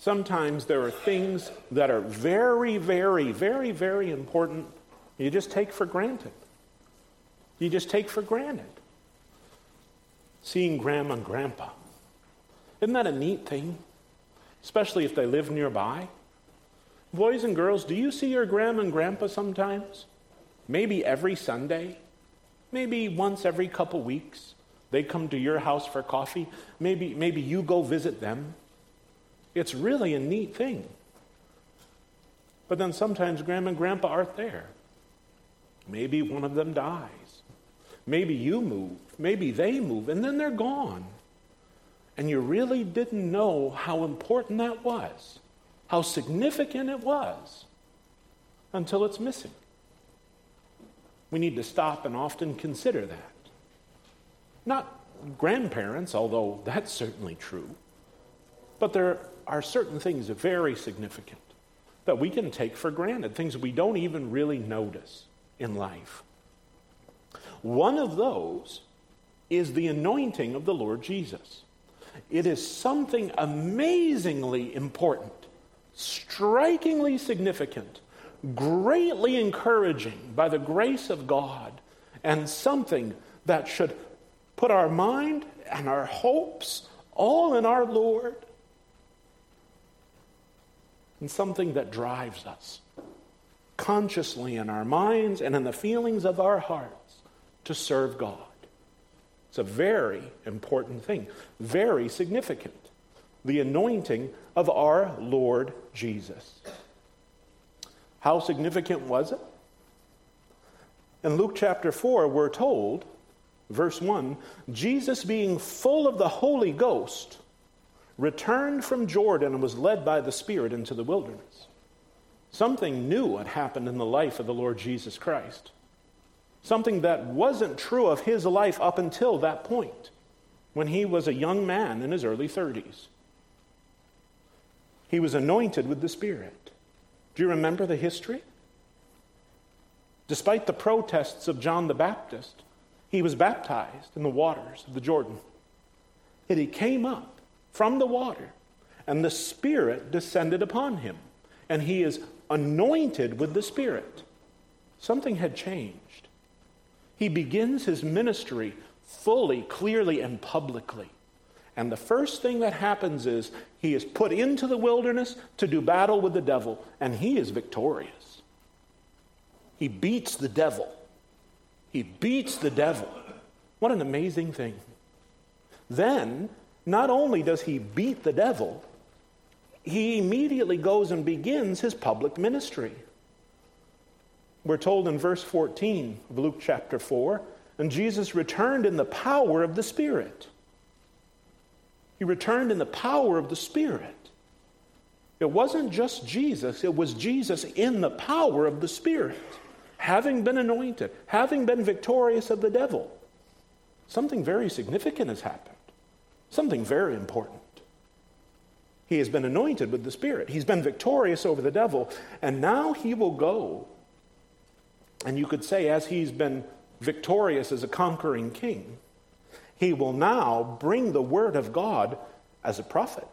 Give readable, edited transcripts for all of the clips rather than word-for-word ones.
Sometimes there are things that are very, very, very, very important you just take for granted. You just take for granted. Seeing Grandma and Grandpa. Isn't that a neat thing? Especially if they live nearby. Boys and girls, do you see your Grandma and Grandpa sometimes? Maybe every Sunday? Maybe once every couple weeks? They come to your house for coffee? Maybe you go visit them? It's really a neat thing. But then sometimes Grandma and Grandpa aren't there. Maybe one of them dies. Maybe you move. Maybe they move, and then they're gone. And you really didn't know how important that was, how significant it was, until it's missing. We need to stop and often consider that. Not grandparents, although that's certainly true, but there are certain things that are very significant that we can take for granted, things we don't even really notice in life. One of those is the anointing of the Lord Jesus. It is something amazingly important, strikingly significant, greatly encouraging by the grace of God, and something that should put our mind and our hopes all in our Lord, and something that drives us consciously in our minds and in the feelings of our hearts to serve God. It's a very important thing, very significant. The anointing of our Lord Jesus. How significant was it? In Luke chapter 4, we're told, verse 1, Jesus, being full of the Holy Ghost, returned from Jordan and was led by the Spirit into the wilderness. Something new had happened in the life of the Lord Jesus Christ. Something that wasn't true of his life up until that point, when he was a young man in his early 30s. He was anointed with the Spirit. Do you remember the history? Despite the protests of John the Baptist, he was baptized in the waters of the Jordan. Yet he came up from the water, and the Spirit descended upon him, and he is anointed with the Spirit. Something had changed. He begins his ministry fully, clearly, and publicly. And the first thing that happens is he is put into the wilderness to do battle with the devil, and he is victorious. He beats the devil. He beats the devil. What an amazing thing. Then, not only does he beat the devil, he immediately goes and begins his public ministry. We're told in verse 14 of Luke chapter 4, and Jesus returned in the power of the Spirit. He returned in the power of the Spirit. It wasn't just Jesus, it was Jesus in the power of the Spirit, having been anointed, having been victorious of the devil. Something very significant has happened, something very important. He has been anointed with the Spirit. He's been victorious over the devil, and now he will go. And you could say, as he's been victorious as a conquering king, he will now bring the word of God as a prophet.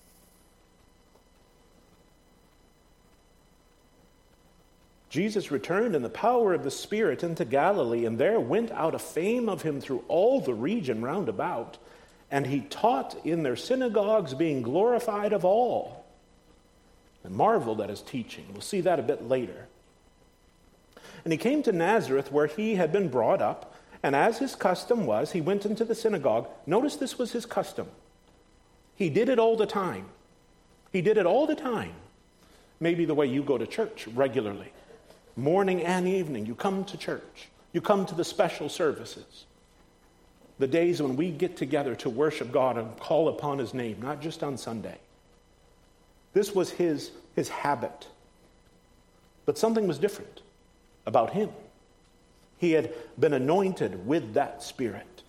Jesus returned in the power of the Spirit into Galilee, and there went out a fame of him through all the region round about. And he taught in their synagogues, being glorified of all, and marveled at his teaching. We'll see that a bit later. And he came to Nazareth, where he had been brought up, and as his custom was, he went into the synagogue. Notice this was his custom. He did it all the time. He did it all the time. Maybe the way you go to church regularly. Morning and evening, you come to church. You come to the special services. The days when we get together to worship God and call upon his name, not just on Sunday. This was his habit. But something was different about him. He had been anointed with that Spirit.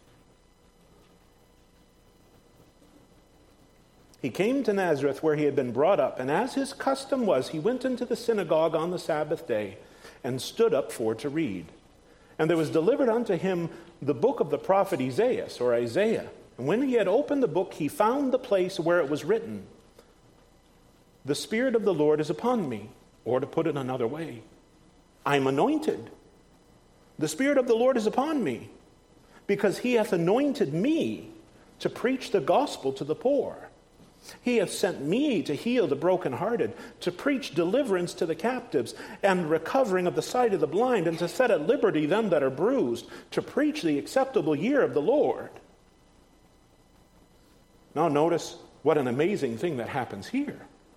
He came to Nazareth, where he had been brought up, and as his custom was, he went into the synagogue on the Sabbath day and stood up for to read. And there was delivered unto him the book of the prophet Isaiah. And when he had opened the book, he found the place where it was written, the Spirit of the Lord is upon me. Or to put it another way, I'm anointed. The Spirit of the Lord is upon me, because he hath anointed me to preach the gospel to the poor. He hath sent me to heal the brokenhearted, to preach deliverance to the captives, and recovering of the sight of the blind, and to set at liberty them that are bruised, to preach the acceptable year of the Lord. Now notice what an amazing thing that happens here.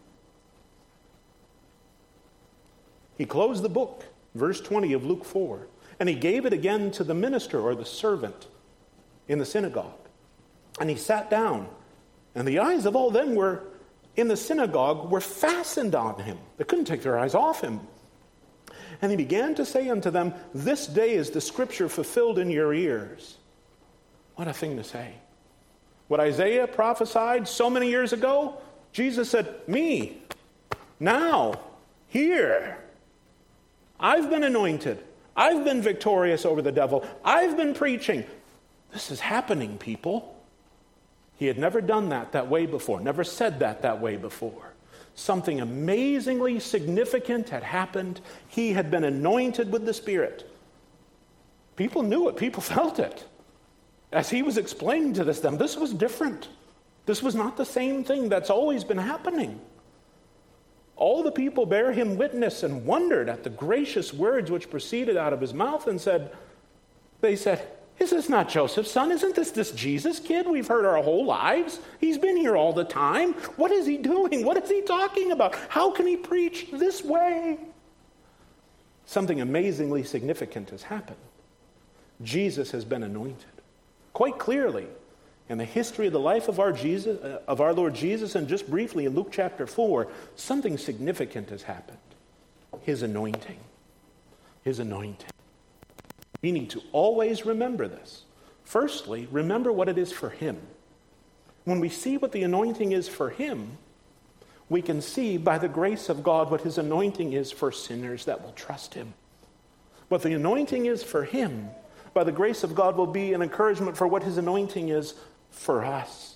He closed the book, verse 20 of Luke 4, and he gave it again to the minister or the servant in the synagogue. And he sat down, and the eyes of all them were in the synagogue were fastened on him. They couldn't take their eyes off him. And he began to say unto them, this day is the scripture fulfilled in your ears. What a thing to say. What Isaiah prophesied so many years ago, Jesus said, me, now, here. I've been anointed. I've been victorious over the devil. I've been preaching. This is happening, people. He had never done that way before, never said that way before. Something amazingly significant had happened. He had been anointed with the Spirit. People knew it. People felt it. As he was explaining to them, this was different. This was not the same thing that's always been happening. All the people bare him witness and wondered at the gracious words which proceeded out of his mouth, and they said, is this not Joseph's son? Isn't this Jesus kid we've heard our whole lives? He's been here all the time. What is he doing? What is he talking about? How can he preach this way? Something amazingly significant has happened. Jesus has been anointed. Quite clearly, in the history of the life of our Lord Jesus, and just briefly in Luke chapter 4, something significant has happened. His anointing. His anointing. We need to always remember this. Firstly, remember what it is for him. When we see what the anointing is for him, we can see by the grace of God what his anointing is for sinners that will trust him. What the anointing is for him, by the grace of God, will be an encouragement for what his anointing is for us.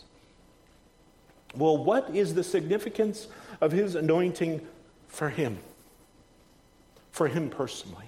Well, what is the significance of his anointing for him? For him personally.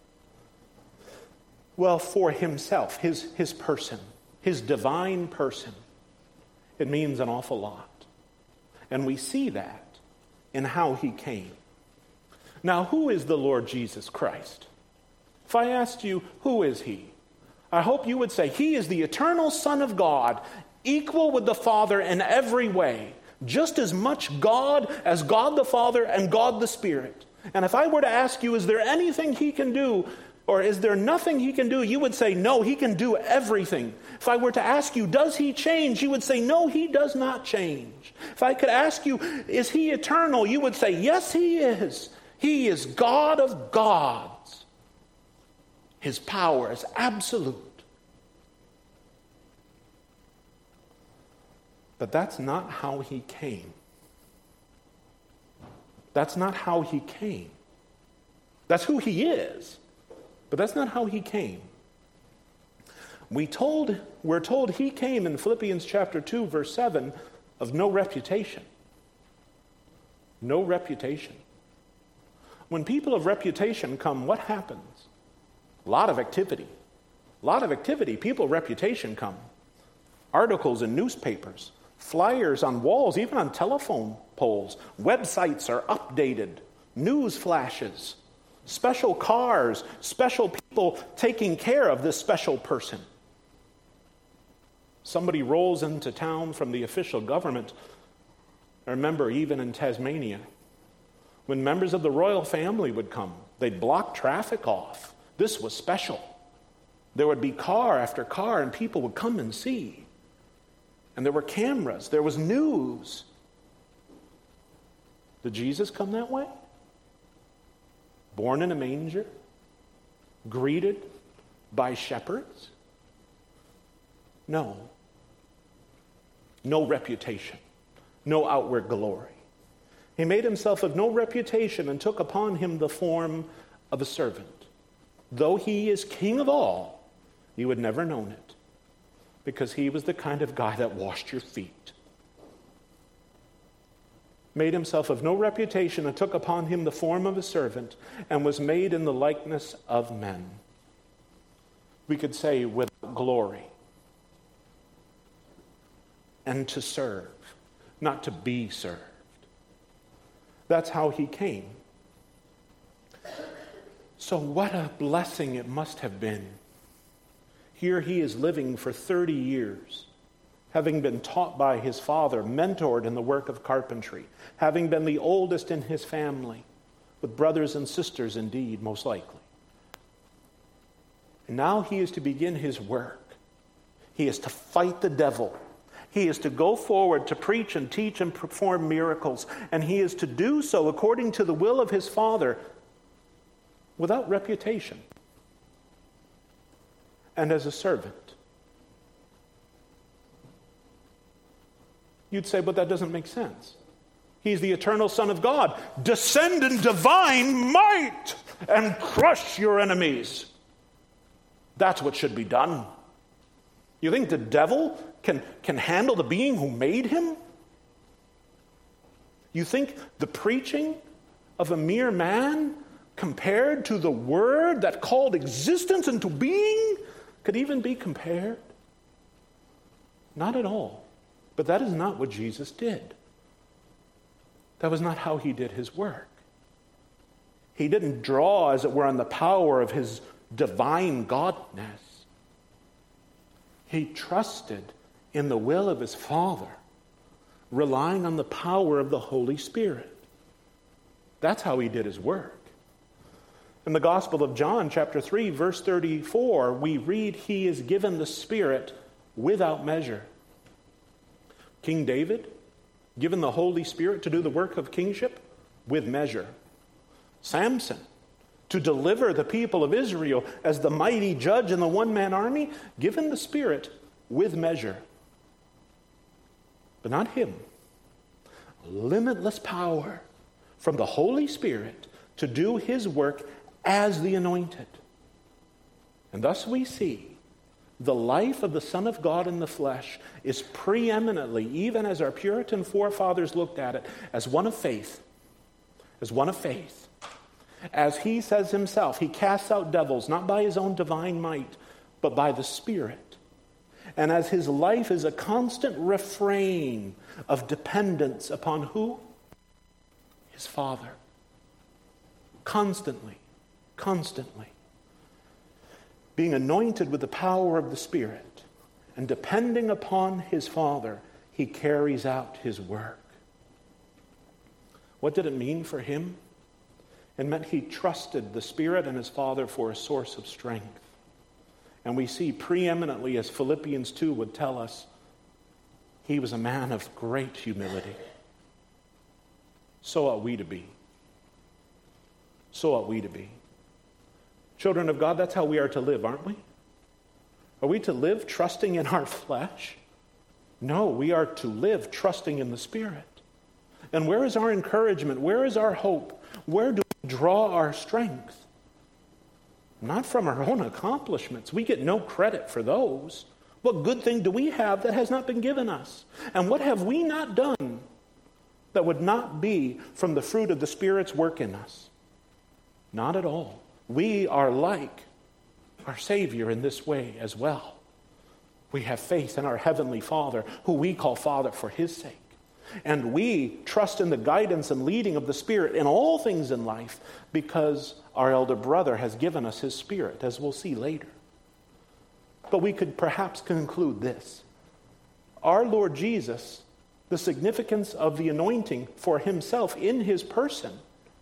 Well, for himself, his person, his divine person. It means an awful lot. And we see that in how he came. Now, who is the Lord Jesus Christ? If I asked you, who is he? I hope you would say, he is the eternal Son of God, equal with the Father in every way, just as much God as God the Father and God the Spirit. And if I were to ask you, is there anything he can do, or is there nothing he can do, you would say, no, he can do everything. If I were to ask you, does he change, you would say, no, he does not change. If I could ask you, is he eternal, you would say, yes, he is. He is God of gods. His power is absolute. But that's not how he came. That's not how he came. That's who he is, but that's not how he came. We're told he came in Philippians chapter 2, verse 7, of no reputation. No reputation. When people of reputation come, what happens? A lot of activity. A lot of activity. People of reputation come. Articles in newspapers, flyers on walls, even on telephone poles. Websites are updated. News flashes. Special cars. Special people taking care of this special person. Somebody rolls into town from the official government. I remember even in Tasmania, when members of the royal family would come, they'd block traffic off. This was special. There would be car after car, and people would come and see. And there were cameras. There was news. Did Jesus come that way? Born in a manger? Greeted by shepherds? No. No reputation. No outward glory. He made himself of no reputation and took upon him the form of a servant. Though he is king of all, you would never known it, because he was the kind of guy that washed your feet. made himself of no reputation, and took upon him the form of a servant, and was made in the likeness of men. We could say without glory. And to serve, not to be served. That's how he came. So what a blessing it must have been. Here he is living for 30 years, having been taught by his father, mentored in the work of carpentry, having been the oldest in his family, with brothers and sisters indeed, most likely. And now he is to begin his work. He is to fight the devil. He is to go forward to preach and teach and perform miracles. And he is to do so according to the will of his Father, without reputation, and as a servant. You'd say, but that doesn't make sense. He's the eternal Son of God. Descend in divine might and crush your enemies. That's what should be done. You think the devil can handle the being who made him? You think the preaching of a mere man compared to the word that called existence into being could even be compared? Not at all. But that is not what Jesus did. That was not how he did his work. He didn't draw, as it were, on the power of his divine godness. He trusted in the will of his Father, relying on the power of the Holy Spirit. That's how he did his work. In the Gospel of John, chapter 3, verse 34, we read, he is given the Spirit without measure. King David, given the Holy Spirit to do the work of kingship with measure. Samson, to deliver the people of Israel as the mighty judge in the one-man army, given the Spirit with measure. But not him. Limitless power from the Holy Spirit to do his work as the anointed. And thus we see the life of the Son of God in the flesh is preeminently, even as our Puritan forefathers looked at it, as one of faith. As one of faith. As he says himself, he casts out devils, not by his own divine might, but by the Spirit. And as his life is a constant refrain of dependence upon who? His Father. Constantly. Being anointed with the power of the Spirit and depending upon his Father, he carries out his work. What did it mean for him? It meant he trusted the Spirit and his Father for a source of strength. And we see preeminently, as Philippians 2 would tell us, he was a man of great humility. So ought we to be. So ought we to be. Children of God, that's how we are to live, aren't we? Are we to live trusting in our flesh? No, we are to live trusting in the Spirit. And where is our encouragement? Where is our hope? Where do we draw our strength? Not from our own accomplishments. We get no credit for those. What good thing do we have that has not been given us? And what have we not done that would not be from the fruit of the Spirit's work in us? Not at all. We are like our Savior in this way as well. We have faith in our Heavenly Father, who we call Father for his sake. And we trust in the guidance and leading of the Spirit in all things in life because our elder brother has given us his Spirit, as we'll see later. But we could perhaps conclude this. Our Lord Jesus, the significance of the anointing for himself in his person,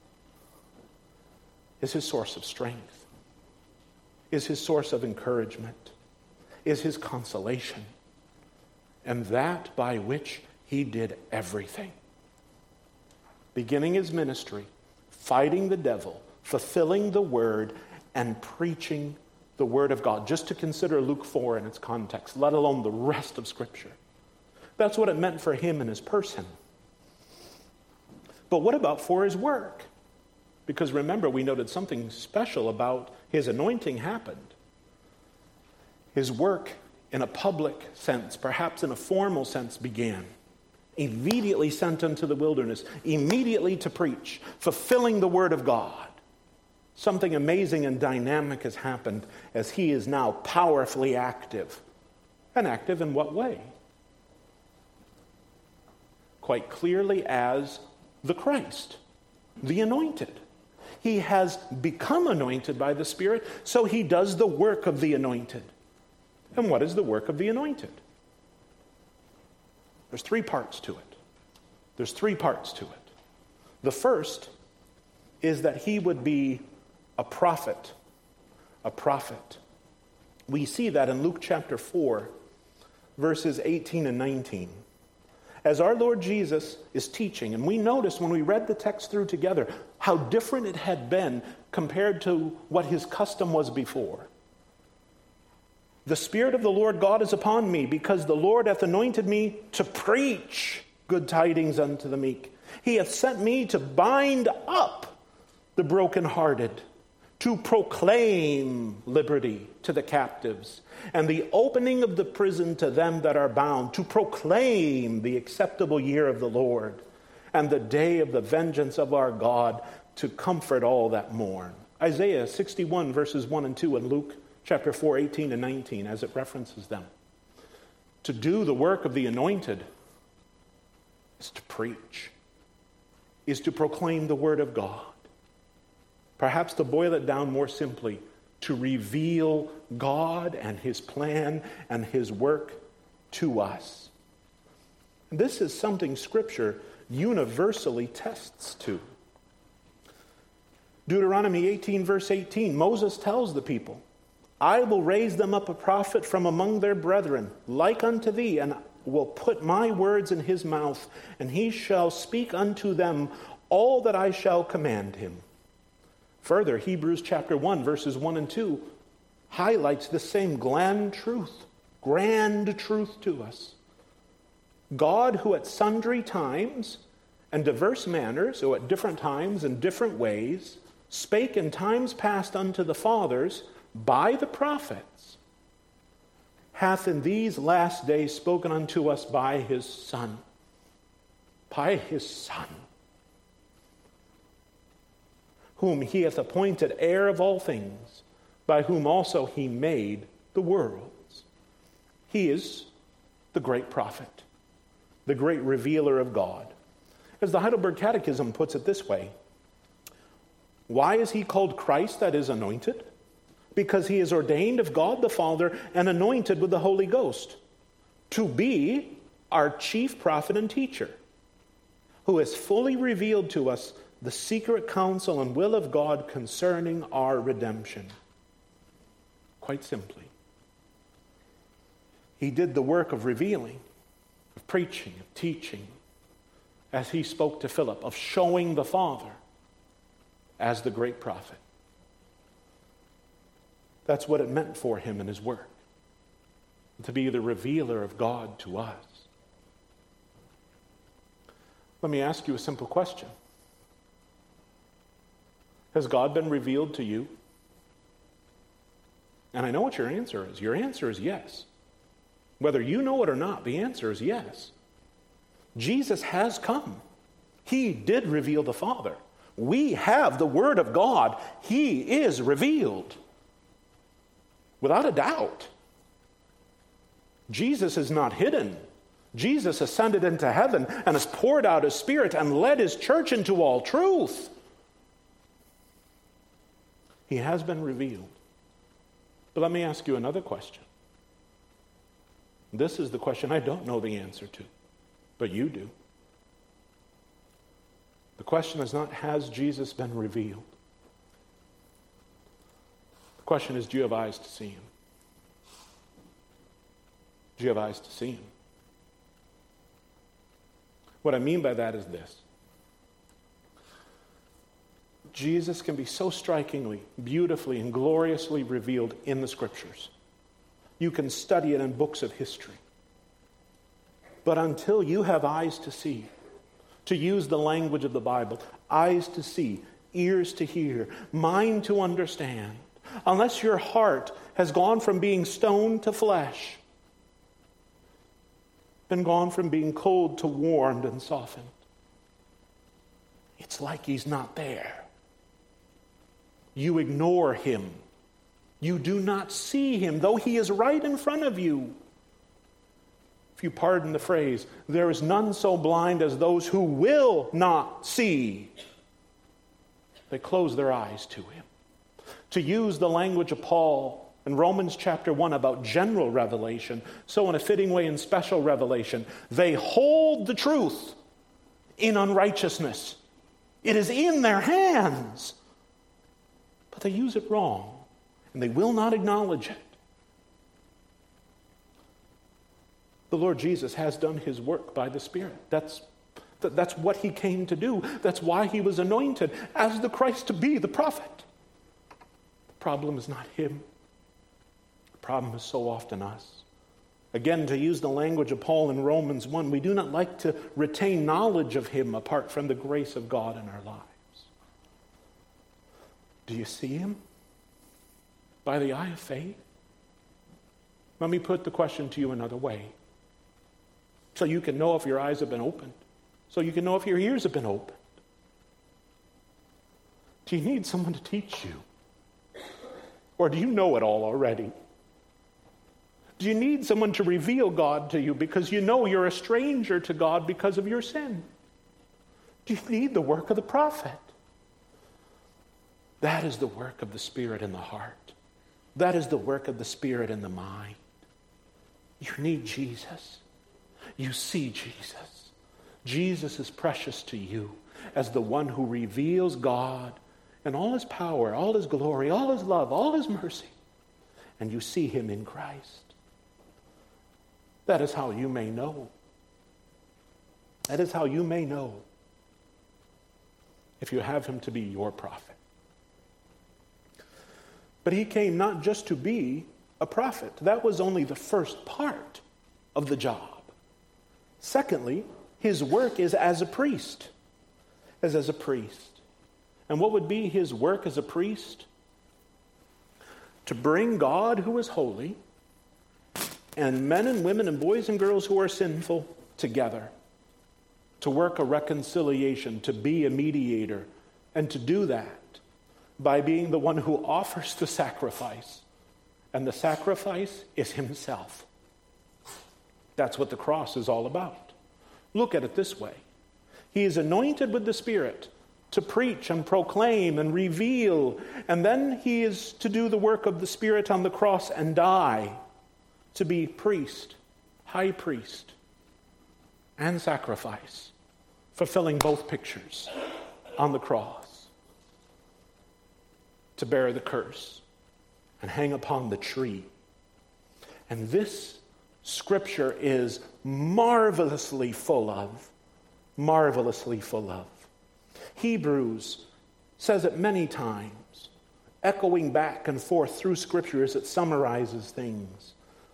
is his source of strength, is his source of encouragement, is his consolation, and that by which he did everything. Beginning his ministry, fighting the devil, fulfilling the word, and preaching the word of God. Just to consider Luke 4 in its context, let alone the rest of Scripture. That's what it meant for him in his person. But what about for his work? Because remember, we noted something special about his anointing happened. His work in a public sense, perhaps in a formal sense, began. immediately sent into the wilderness, immediately to preach, fulfilling the word of God. Something amazing and dynamic has happened as he is now powerfully active. And active in what way? Quite clearly as the Christ, the anointed. He has become anointed by the Spirit, so he does the work of the anointed. And what is the work of the anointed? There's three parts to it. The first is that he would be a prophet. We see that in Luke chapter 4, verses 18 and 19. As our Lord Jesus is teaching, and we noticed when we read the text through together how different it had been compared to what his custom was before. The Spirit of the Lord God is upon me, because the Lord hath anointed me to preach good tidings unto the meek. He hath sent me to bind up the brokenhearted, to proclaim liberty to the captives, and the opening of the prison to them that are bound, to proclaim the acceptable year of the Lord, and the day of the vengeance of our God, to comfort all that mourn. Isaiah 61, verses 1 and 2, and Luke chapter 4, 18 and 19, as it references them. To do the work of the anointed is to preach, is to proclaim the word of God. Perhaps to boil it down more simply, to reveal God and his plan and his work to us. This is something Scripture universally tests to. Deuteronomy 18, verse 18, Moses tells the people, I will raise them up a prophet from among their brethren, like unto thee, and will put my words in his mouth, and he shall speak unto them all that I shall command him. Further, Hebrews chapter 1, verses 1 and 2 highlights the same grand truth to us. God, who at sundry times and diverse manners, or at different times and different ways, spake in times past unto the fathers by the prophets, hath in these last days spoken unto us by his Son. By his Son, whom he hath appointed heir of all things, by whom also he made the worlds. He is the great prophet, the great revealer of God. As the Heidelberg Catechism puts it this way, why is he called Christ, that is anointed? Because he is ordained of God the Father and anointed with the Holy Ghost to be our chief prophet and teacher, who has fully revealed to us the secret counsel and will of God concerning our redemption. Quite simply, he did the work of revealing, of preaching, of teaching, as he spoke to Philip, of showing the Father as the great prophet. That's what it meant for him in his work, to be the revealer of God to us. Let me ask you a simple question. Has God been revealed to you? And I know what your answer is. Your answer is yes. Whether you know it or not, the answer is yes. Jesus has come. He did reveal the Father. We have the Word of God. He is revealed. Without a doubt. Jesus is not hidden. Jesus ascended into heaven and has poured out his Spirit and led his church into all truth. He has been revealed. But let me ask you another question. This is the question I don't know the answer to, but you do. The question is not, has Jesus been revealed? The question is, do you have eyes to see him? Do you have eyes to see him? What I mean by that is this. Jesus can be so strikingly, beautifully, and gloriously revealed in the Scriptures. You can study it in books of history. But until you have eyes to see, to use the language of the Bible, eyes to see, ears to hear, mind to understand, unless your heart has gone from being stone to flesh, been gone from being cold to warmed and softened. It's like he's not there. You ignore him. You do not see him, though he is right in front of you. If you pardon the phrase, there is none so blind as those who will not see. They close their eyes to him. To use the language of Paul in Romans chapter 1 about general revelation, so in a fitting way in special revelation, they hold the truth in unrighteousness. It is in their hands. But they use it wrong, and they will not acknowledge it. The Lord Jesus has done his work by the Spirit. That's what he came to do. That's why he was anointed as the Christ to be the prophet. The problem is not him. The problem is so often us. Again, to use the language of Paul in Romans 1, we do not like to retain knowledge of him apart from the grace of God in our lives. Do you see him? By the eye of faith? Let me put the question to you another way, so you can know if your eyes have been opened, so you can know if your ears have been opened. Do you need someone to teach you? Or do you know it all already? Do you need someone to reveal God to you because you know you're a stranger to God because of your sin? Do you need the work of the prophet? That is the work of the Spirit in the heart. That is the work of the Spirit in the mind. You need Jesus. You see Jesus. Jesus is precious to you as the one who reveals God and all his power, all his glory, all his love, all his mercy. And you see him in Christ. That is how you may know. That is how you may know if you have him to be your prophet. But he came not just to be a prophet. That was only the first part of the job. Secondly, his work is as a priest. As a priest. And what would be his work as a priest? To bring God, who is holy, and men and women and boys and girls who are sinful together. To work a reconciliation, to be a mediator, and to do that by being the one who offers the sacrifice. And the sacrifice is himself. That's what the cross is all about. Look at it this way. He is anointed with the Spirit to preach and proclaim and reveal, and then he is to do the work of the Spirit on the cross and die, to be priest, high priest, and sacrifice, fulfilling both pictures on the cross, to bear the curse and hang upon the tree. And this Scripture is marvelously full of. Hebrews says it many times, echoing back and forth through Scripture as it summarizes things.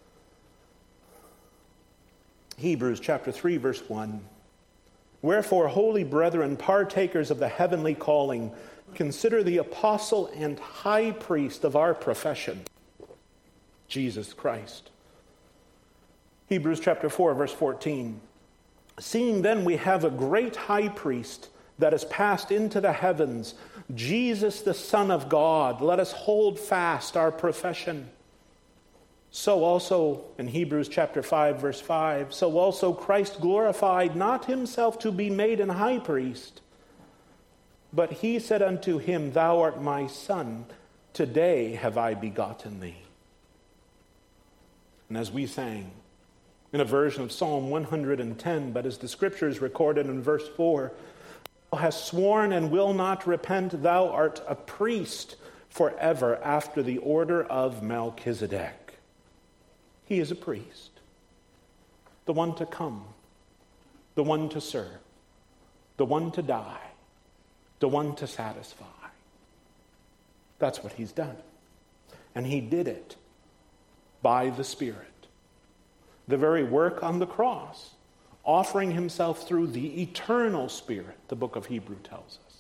Hebrews chapter 3, verse 1. Wherefore, holy brethren, partakers of the heavenly calling, consider the apostle and high priest of our profession, Jesus Christ. Hebrews chapter 4, verse 14. Seeing then we have a great high priest that has passed into the heavens, Jesus the Son of God, let us hold fast our profession. So also, in Hebrews chapter 5, verse 5, so also Christ glorified not himself to be made an high priest, but he said unto him, Thou art my son, today have I begotten thee. And as we sang in a version of Psalm 110, but as the Scripture is recorded in verse 4, Thou hast sworn and will not repent, thou art a priest forever after the order of Melchizedek. He is a priest, the one to come, the one to serve, the one to die, the one to satisfy. That's what he's done. And he did it by the Spirit. The very work on the cross, offering himself through the eternal Spirit, the book of Hebrews tells us.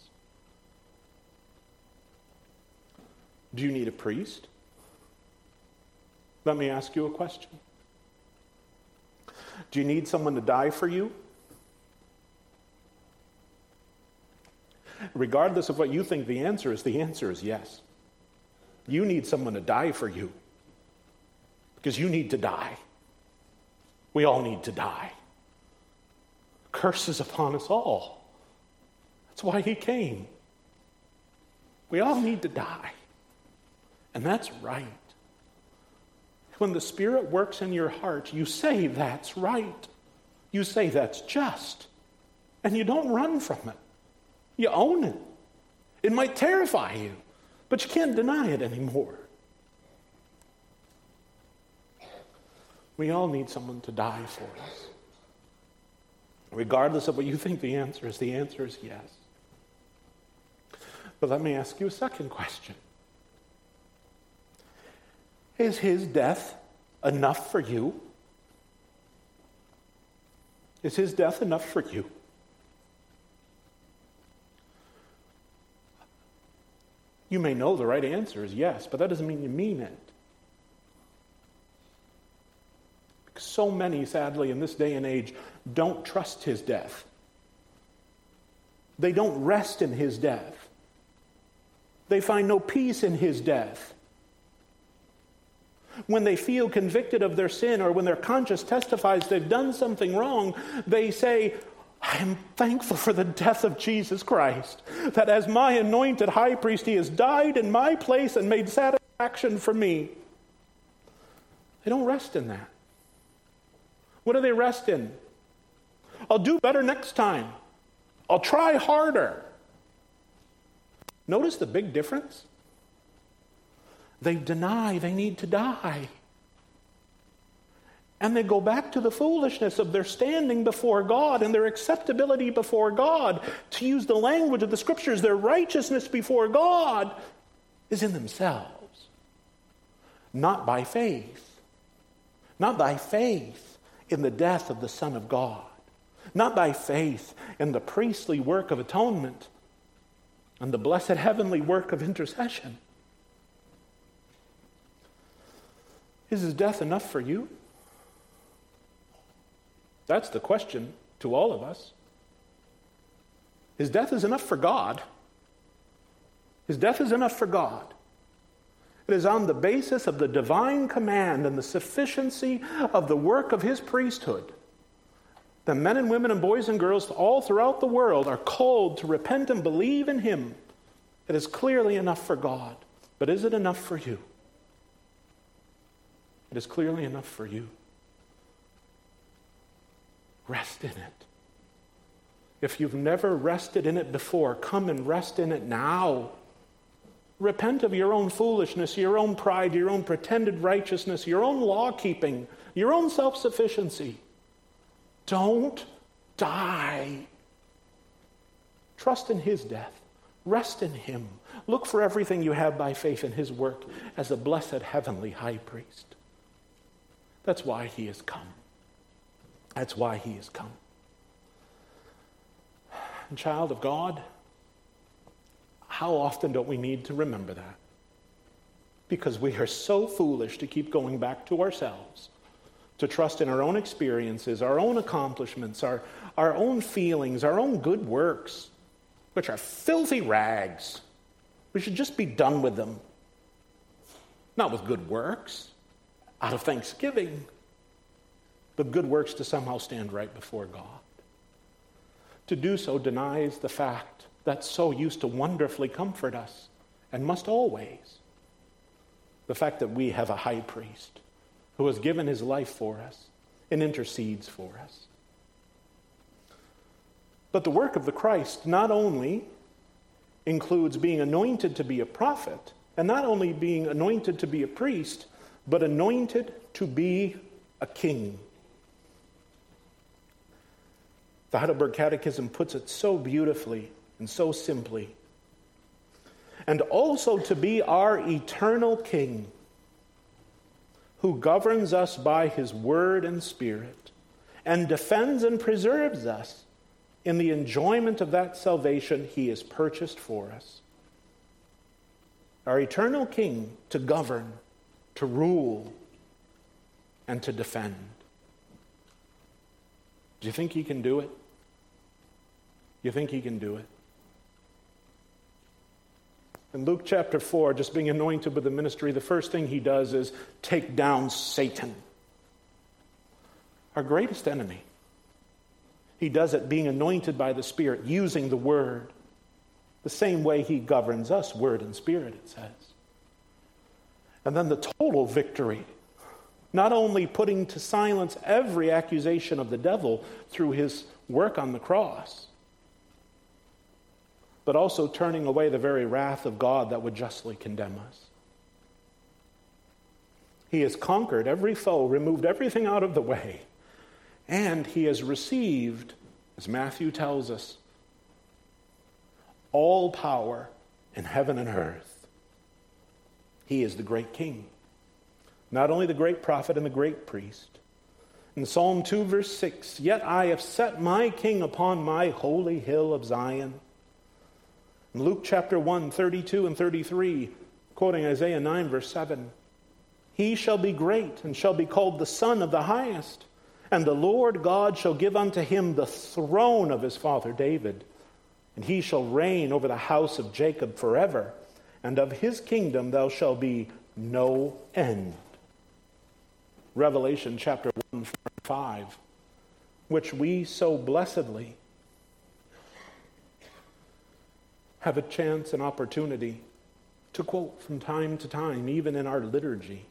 Do you need a priest? Let me ask you a question. Do you need someone to die for you? Regardless of what you think the answer is yes. You need someone to die for you. Because you need to die. We all need to die. Curse is upon us all. That's why he came. We all need to die. And that's right. When the Spirit works in your heart, you say that's right. You say that's just. And you don't run from it. You own it. It might terrify you, but you can't deny it anymore. We all need someone to die for us. Regardless of what you think the answer is yes. But let me ask you a second question. Is his death enough for you? Is his death enough for you? You may know the right answer is yes, but that doesn't mean you mean it. Because so many, sadly, in this day and age, don't trust his death. They don't rest in his death. They find no peace in his death. When they feel convicted of their sin or when their conscience testifies they've done something wrong, they say, I am thankful for the death of Jesus Christ, that as my anointed high priest, he has died in my place and made satisfaction for me. They don't rest in that. What do they rest in? I'll do better next time. I'll try harder. Notice the big difference? They deny they need to die. And they go back to the foolishness of their standing before God and their acceptability before God. To use the language of the Scriptures, their righteousness before God is in themselves. Not by faith. Not by faith in the death of the Son of God. Not by faith in the priestly work of atonement and the blessed heavenly work of intercession. Is his death enough for you? That's the question to all of us. His death is enough for God. His death is enough for God. It is on the basis of the divine command and the sufficiency of the work of his priesthood that men and women and boys and girls all throughout the world are called to repent and believe in him. It is clearly enough for God. But is it enough for you? It is clearly enough for you. Rest in it. If you've never rested in it before, come and rest in it now. Repent of your own foolishness, your own pride, your own pretended righteousness, your own law-keeping, your own self-sufficiency. Don't die. Trust in his death. Rest in him. Look for everything you have by faith in his work as a blessed heavenly high priest. That's why he has come. That's why he has come. And child of God, how often don't we need to remember that? Because we are so foolish to keep going back to ourselves, to trust in our own experiences, our own accomplishments, our own feelings, our own good works, which are filthy rags. We should just be done with them. Not with good works, out of thanksgiving, but good works to somehow stand right before God. To do so denies the fact that so used to wonderfully comfort us, and must always. The fact that we have a high priest who has given his life for us and intercedes for us. But the work of the Christ not only includes being anointed to be a prophet, and not only being anointed to be a priest, but anointed to be a king. The Heidelberg Catechism puts it so beautifully and so simply. And also to be our eternal King, who governs us by his word and spirit, and defends and preserves us in the enjoyment of that salvation he has purchased for us. Our eternal King to govern, to rule, and to defend. Do you think he can do it? You think he can do it? In Luke chapter 4, just being anointed with the ministry, the first thing he does is take down Satan, our greatest enemy. He does it being anointed by the Spirit, using the Word, the same way he governs us, Word and Spirit, it says. And then the total victory, not only putting to silence every accusation of the devil through his work on the cross, but also turning away the very wrath of God that would justly condemn us. He has conquered every foe, removed everything out of the way, and he has received, as Matthew tells us, all power in heaven and earth. He is the great king, not only the great prophet and the great priest. In Psalm 2, verse 6, "Yet I have set my king upon my holy hill of Zion." In Luke chapter 1, 32 and 33, quoting Isaiah 9, verse 7, "He shall be great and shall be called the Son of the Highest, and the Lord God shall give unto him the throne of his father David, and he shall reign over the house of Jacob forever, and of his kingdom there shall be no end." Revelation chapter 1, 4 and 5, which we so blessedly have a chance and opportunity to quote from time to time, even in our liturgy.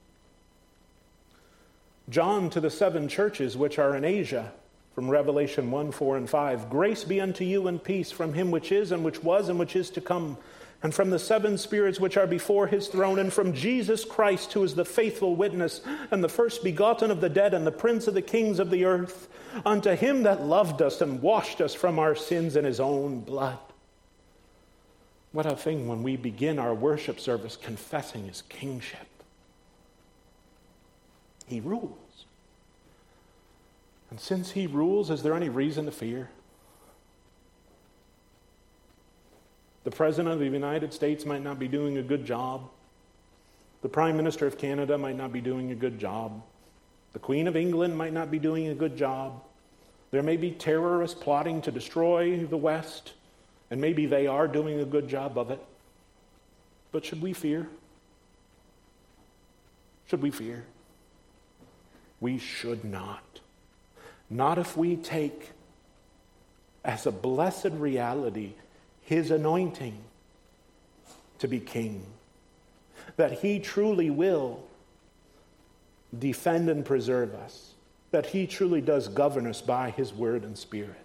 John to the 7 churches which are in Asia, from Revelation 1, 4 and 5, "Grace be unto you and peace from him which is, and which was, and which is to come, and from the 7 spirits which are before his throne, and from Jesus Christ, who is the faithful witness, and the first begotten of the dead, and the prince of the kings of the earth, unto him that loved us and washed us from our sins in his own blood." What a thing when we begin our worship service confessing his kingship. He rules. And since he rules, is there any reason to fear? The President of the United States might not be doing a good job. The Prime Minister of Canada might not be doing a good job. The Queen of England might not be doing a good job. There may be terrorists plotting to destroy the West, and maybe they are doing a good job of it. But should we fear? Should we fear? We should not. Not if we take as a blessed reality his anointing to be king. That he truly will defend and preserve us. That he truly does govern us by his word and Spirit.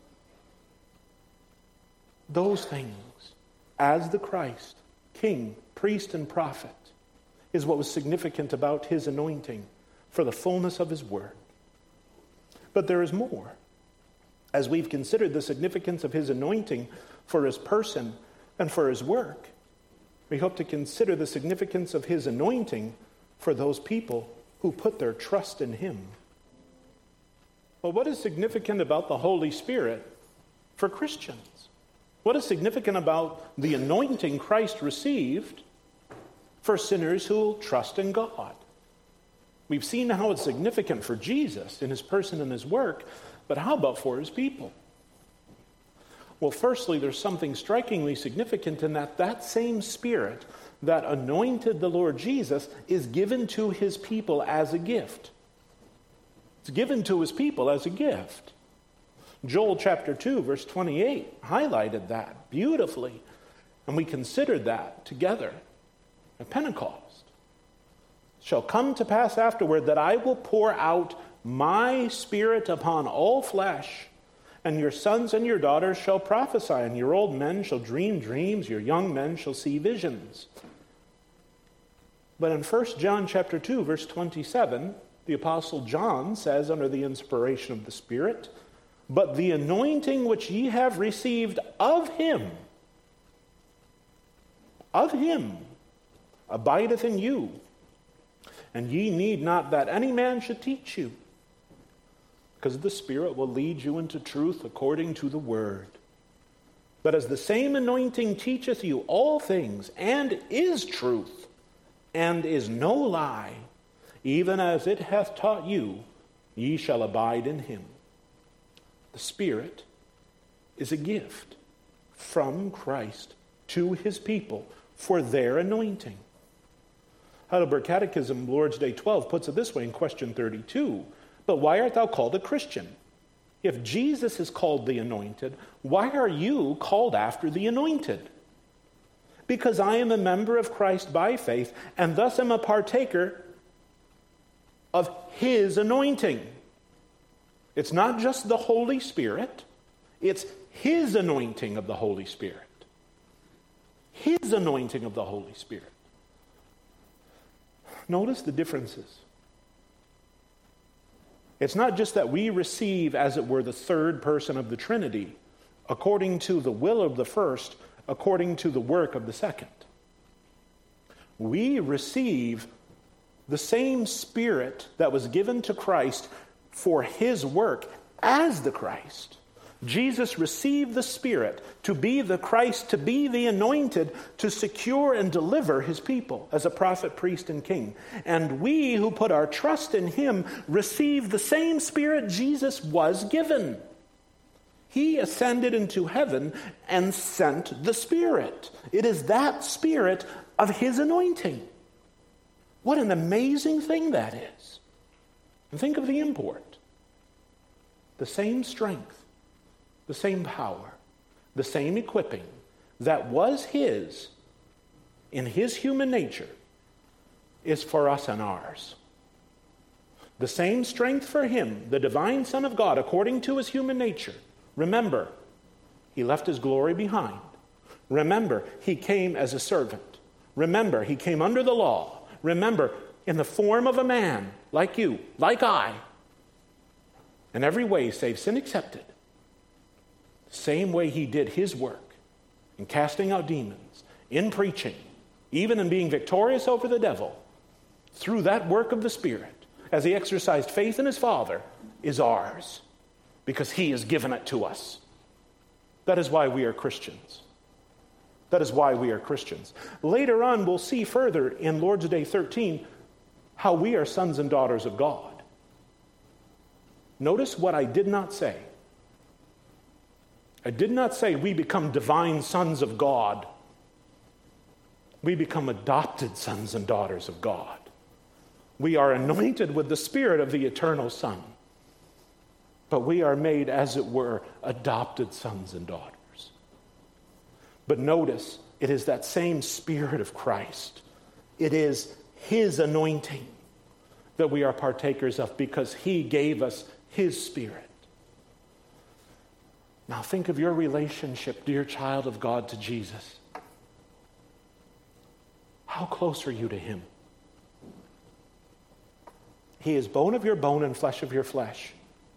Those things, as the Christ, king, priest, and prophet, is what was significant about his anointing for the fullness of his word. But there is more. As we've considered the significance of his anointing for his person and for his work, we hope to consider the significance of his anointing for those people who put their trust in him. Well, what is significant about the Holy Spirit for Christians? What is significant about the anointing Christ received for sinners who will trust in God? We've seen how it's significant for Jesus in his person and his work, but how about for his people? Well, firstly, there's something strikingly significant in that same Spirit that anointed the Lord Jesus is given to his people as a gift. It's given to his people as a gift. Joel chapter 2, verse 28 highlighted that beautifully, and we considered that together at Pentecost. Shall come to pass afterward that I will pour out my Spirit upon all flesh, and your sons and your daughters shall prophesy, and your old men shall dream dreams, your young men shall see visions. But in 1 John chapter 2, verse 27, the Apostle John says, under the inspiration of the Spirit, "But the anointing which ye have received of him, abideth in you, and ye need not that any man should teach you, because the Spirit will lead you into truth according to the word. But as the same anointing teacheth you all things, and is truth, and is no lie, even as it hath taught you, ye shall abide in him." The Spirit is a gift from Christ to his people for their anointing. Heidelberg Catechism, Lord's Day 12, puts it this way in question 32. But why art thou called a Christian? If Jesus is called the anointed, why are you called after the anointed? Because I am a member of Christ by faith, and thus am a partaker of his anointing. It's not just the Holy Spirit, it's his anointing of the Holy Spirit. His anointing of the Holy Spirit. Notice the differences. It's not just that we receive, as it were, the third person of the Trinity, according to the will of the first, according to the work of the second. We receive the same Spirit that was given to Christ for his work as the Christ. Jesus received the Spirit to be the Christ, to be the anointed, to secure and deliver his people as a prophet, priest, and king. And we who put our trust in him receive the same Spirit Jesus was given. He ascended into heaven and sent the Spirit. It is that Spirit of his anointing. What an amazing thing that is. And think of the import. The same strength, the same power, the same equipping that was his in his human nature is for us and ours. The same strength for him, the divine Son of God, according to his human nature. Remember, he left his glory behind. Remember, he came as a servant. Remember, he came under the law. Remember, in the form of a man, like you, like I, in every way save sin accepted. The same way he did his work in casting out demons, in preaching, even in being victorious over the devil, through that work of the Spirit, as he exercised faith in his Father, is ours, because he has given it to us. That is why we are Christians. That is why we are Christians. Later on, we'll see further in Lord's Day 13 how we are sons and daughters of God. Notice what I did not say. I did not say we become divine sons of God. We become adopted sons and daughters of God. We are anointed with the Spirit of the eternal Son. But we are made, as it were, adopted sons and daughters. But notice, it is that same Spirit of Christ. It is his anointing that we are partakers of because he gave us his Spirit. Now think of your relationship, dear child of God, to Jesus. How close are you to him? He is bone of your bone and flesh of your flesh.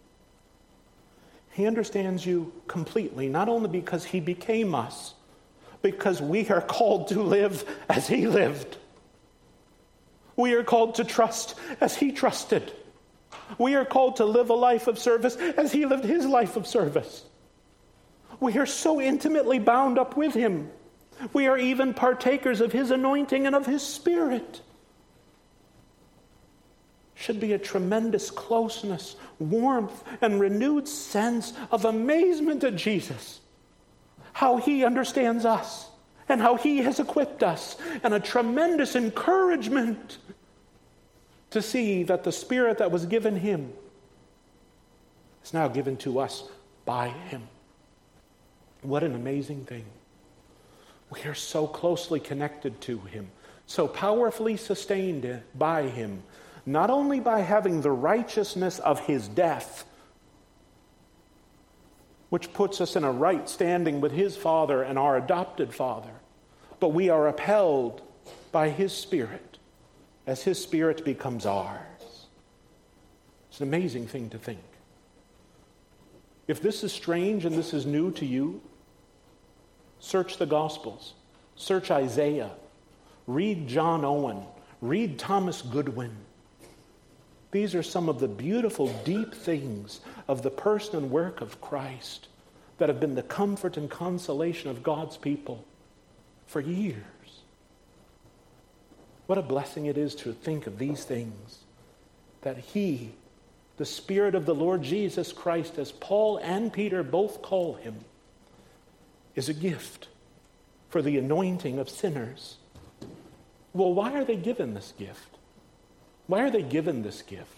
He understands you completely, not only because he became us, because we are called to live as he lived. We are called to trust as he trusted. We are called to live a life of service as he lived his life of service. We are so intimately bound up with him. We are even partakers of his anointing and of his Spirit. Should be a tremendous closeness, warmth, and renewed sense of amazement at Jesus. How he understands us and how he has equipped us, and a tremendous encouragement to see that the Spirit that was given him is now given to us by him. What an amazing thing. We are so closely connected to him, so powerfully sustained by him, not only by having the righteousness of his death, which puts us in a right standing with his Father and our adopted Father, but we are upheld by his Spirit as his Spirit becomes ours. It's an amazing thing to think. If this is strange and this is new to you, search the Gospels, search Isaiah, read John Owen, read Thomas Goodwin. These are some of the beautiful, deep things of the person and work of Christ that have been the comfort and consolation of God's people for years. What a blessing it is to think of these things, that he the Spirit of the Lord Jesus Christ, as Paul and Peter both call him, is a gift for the anointing of sinners. Well, why are they given this gift? Why are they given this gift?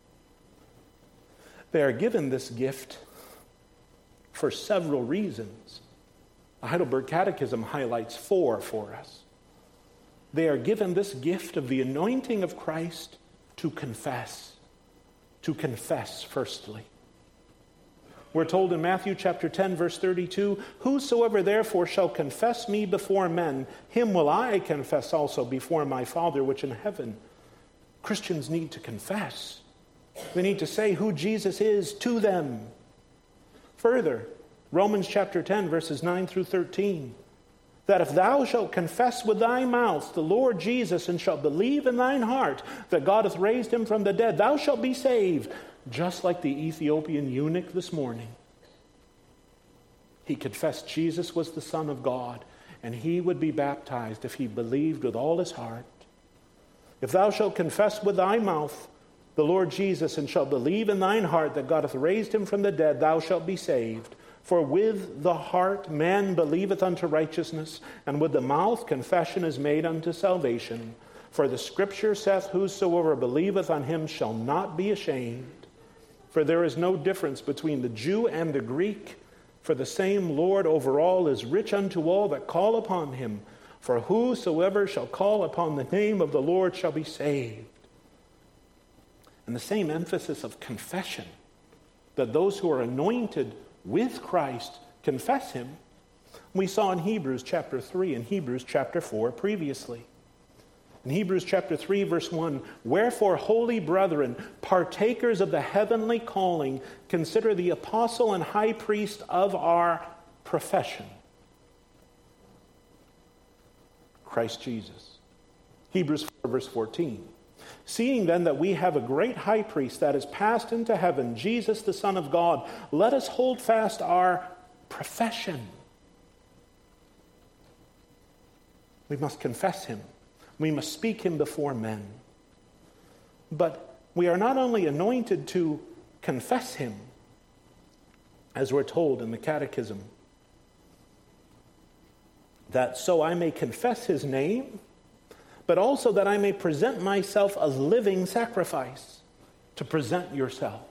They are given this gift for several reasons. The Heidelberg Catechism highlights 4 for us. They are given this gift of the anointing of Christ to confess. To confess, firstly. We're told in Matthew chapter 10, verse 32, "Whosoever therefore shall confess me before men, him will I confess also before my Father which in heaven." Christians need to confess. They need to say who Jesus is to them. Further, Romans chapter 10, verses 9 through 13, "That if thou shalt confess with thy mouth the Lord Jesus, and shalt believe in thine heart that God hath raised him from the dead, thou shalt be saved." Just like the Ethiopian eunuch this morning. He confessed Jesus was the Son of God, and he would be baptized if he believed with all his heart. "If thou shalt confess with thy mouth the Lord Jesus, and shalt believe in thine heart that God hath raised him from the dead, thou shalt be saved. For with the heart man believeth unto righteousness, and with the mouth confession is made unto salvation. For the Scripture saith, Whosoever believeth on him shall not be ashamed. For there is no difference between the Jew and the Greek, for the same Lord over all is rich unto all that call upon him. For whosoever shall call upon the name of the Lord shall be saved." And the same emphasis of confession, that those who are anointed with Christ confess him, we saw in Hebrews chapter 3 and Hebrews chapter 4 previously. In Hebrews chapter 3, verse 1, "Wherefore, holy brethren, partakers of the heavenly calling, consider the apostle and high priest of our profession, Christ Jesus." Hebrews 4, verse 14, "Seeing then that we have a great high priest that is passed into heaven, Jesus the Son of God, let us hold fast our profession." We must confess him. We must speak him before men. But we are not only anointed to confess him, as we're told in the Catechism, that so I may confess his name, but also that I may present myself a living sacrifice, to present yourself.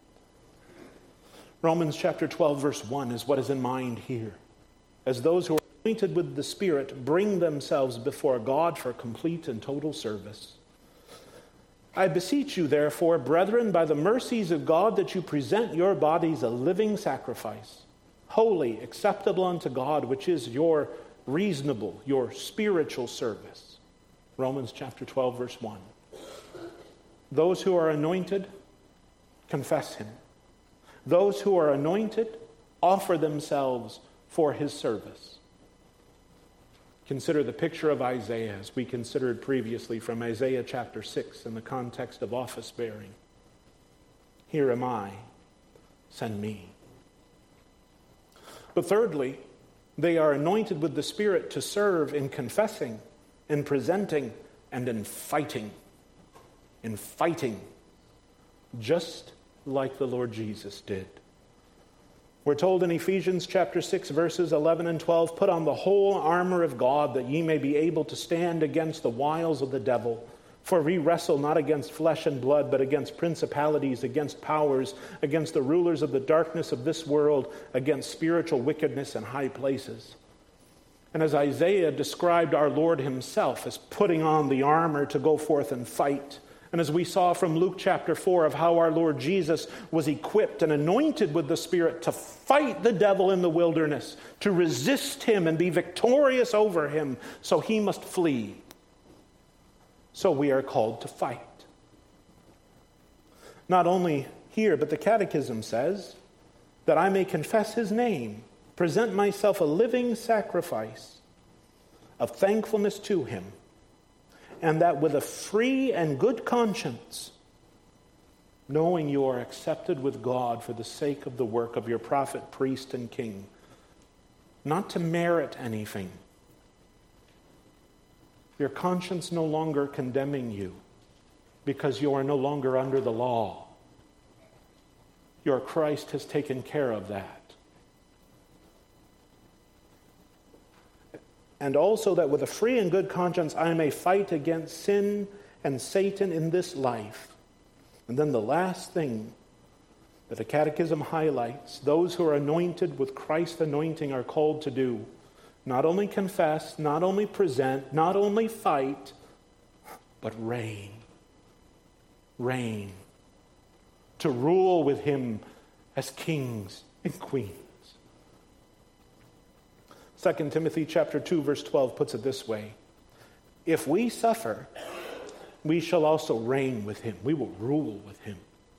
Romans chapter 12, verse 1 is what is in mind here. As those who are anointed with the Spirit bring themselves before God for complete and total service. "I beseech you, therefore, brethren, by the mercies of God, that you present your bodies a living sacrifice, holy, acceptable unto God, which is your reasonable, your spiritual service." Romans chapter 12, verse 1. Those who are anointed confess him. Those who are anointed offer themselves for his service. Consider the picture of Isaiah, as we considered previously from Isaiah chapter 6 in the context of office bearing. "Here am I, send me." But thirdly, they are anointed with the Spirit to serve in confessing, in presenting, and in fighting. In fighting, just like the Lord Jesus did. We're told in Ephesians chapter 6, verses 11 and 12, "Put on the whole armor of God, that ye may be able to stand against the wiles of the devil. For we wrestle not against flesh and blood, but against principalities, against powers, against the rulers of the darkness of this world, against spiritual wickedness in high places." And as Isaiah described our Lord himself as putting on the armor to go forth and fight, and as we saw from Luke chapter 4 of how our Lord Jesus was equipped and anointed with the Spirit to fight the devil in the wilderness, to resist him and be victorious over him, so he must flee. So we are called to fight. Not only here, but the Catechism says, "That I may confess his name, present myself a living sacrifice of thankfulness to him, and that with a free and good conscience, knowing you are accepted with God for the sake of the work of your prophet, priest, and king," not to merit anything. Your conscience no longer condemning you because you are no longer under the law. Your Christ has taken care of that. And also that with a free and good conscience I may fight against sin and Satan in this life. And then the last thing that the Catechism highlights, those who are anointed with Christ's anointing are called to do. Not only confess, not only present, not only fight, but reign. Reign. To rule with him as kings and queens. 2 Timothy chapter 2, verse 12 puts it this way. If we suffer, we shall also reign with him. We will rule with him.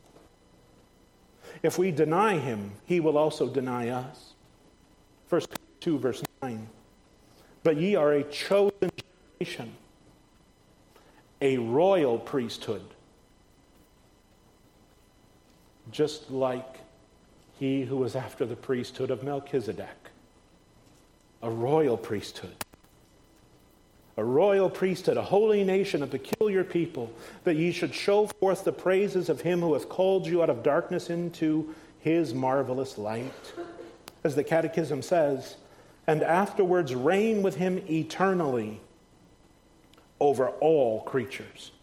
If we deny him, he will also deny us. 1 Peter 2, verse 9. But ye are a chosen generation, a royal priesthood, just like he who was after the priesthood of Melchizedek. A royal priesthood. A royal priesthood, a holy nation, a peculiar people, that ye should show forth the praises of him who hath called you out of darkness into his marvelous light. As the Catechism says, and afterwards reign with him eternally over all creatures.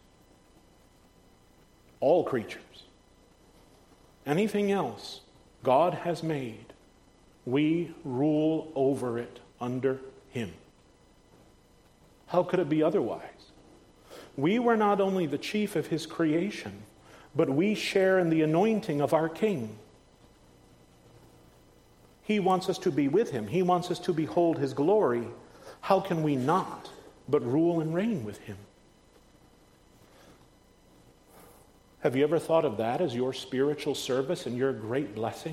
All creatures. Anything else God has made, we rule over it under him. How could it be otherwise? We were not only the chief of his creation, but we share in the anointing of our King. He wants us to be with him. He wants us to behold his glory. How can we not but rule and reign with him? Have you ever thought of that as your spiritual service and your great blessing?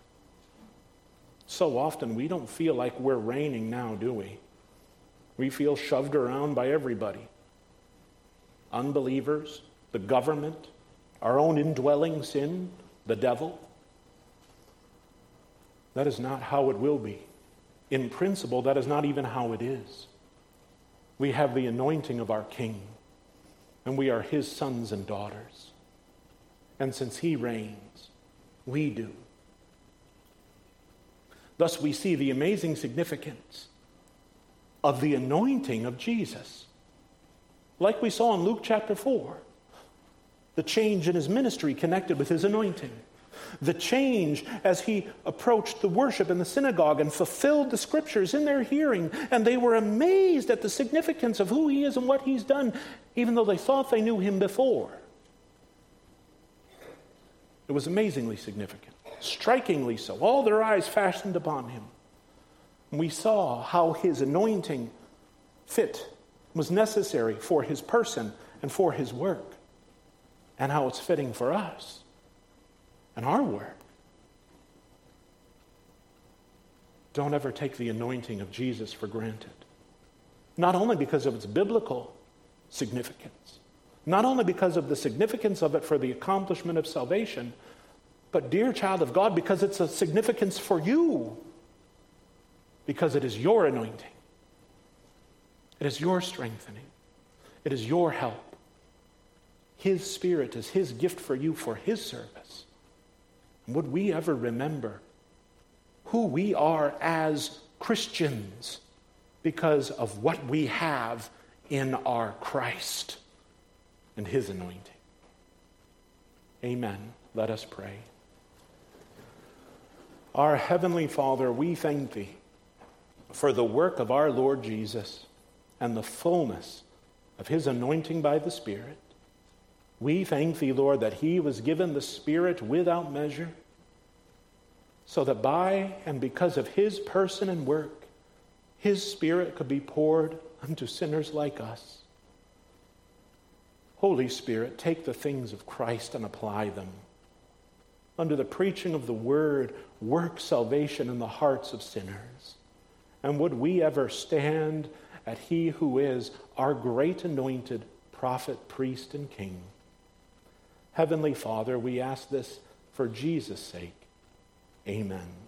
So often we don't feel like we're reigning now, do we? We feel shoved around by everybody. Unbelievers, the government, our own indwelling sin, the devil. That is not how it will be. In principle, that is not even how it is. We have the anointing of our King, and we are his sons and daughters. And since he reigns, we do. Thus we see the amazing significance of the anointing of Jesus. Like we saw in Luke chapter 4, the change in his ministry connected with his anointing. The change as he approached the worship in the synagogue and fulfilled the scriptures in their hearing, and they were amazed at the significance of who he is and what he's done, even though they thought they knew him before. It was amazingly significant, strikingly so. All their eyes fastened upon him. We saw how his anointing was necessary for his person and for his work, and how it's fitting for us and our work. Don't ever take the anointing of Jesus for granted. Not only because of its biblical significance, not only because of the significance of it for the accomplishment of salvation, but, dear child of God, because it's a significance for you. Because it is your anointing. It is your strengthening. It is your help. His Spirit is his gift for you for his service. And would we ever remember who we are as Christians because of what we have in our Christ and his anointing? Amen. Let us pray. Our Heavenly Father, we thank thee for the work of our Lord Jesus and the fullness of his anointing by the Spirit. We thank thee, Lord, that he was given the Spirit without measure, so that by and because of his person and work, his Spirit could be poured unto sinners like us. Holy Spirit, take the things of Christ and apply them. Under the preaching of the word, work salvation in the hearts of sinners. And would we ever stand at he who is our great anointed prophet, priest, and king. Heavenly Father, we ask this for Jesus' sake. Amen.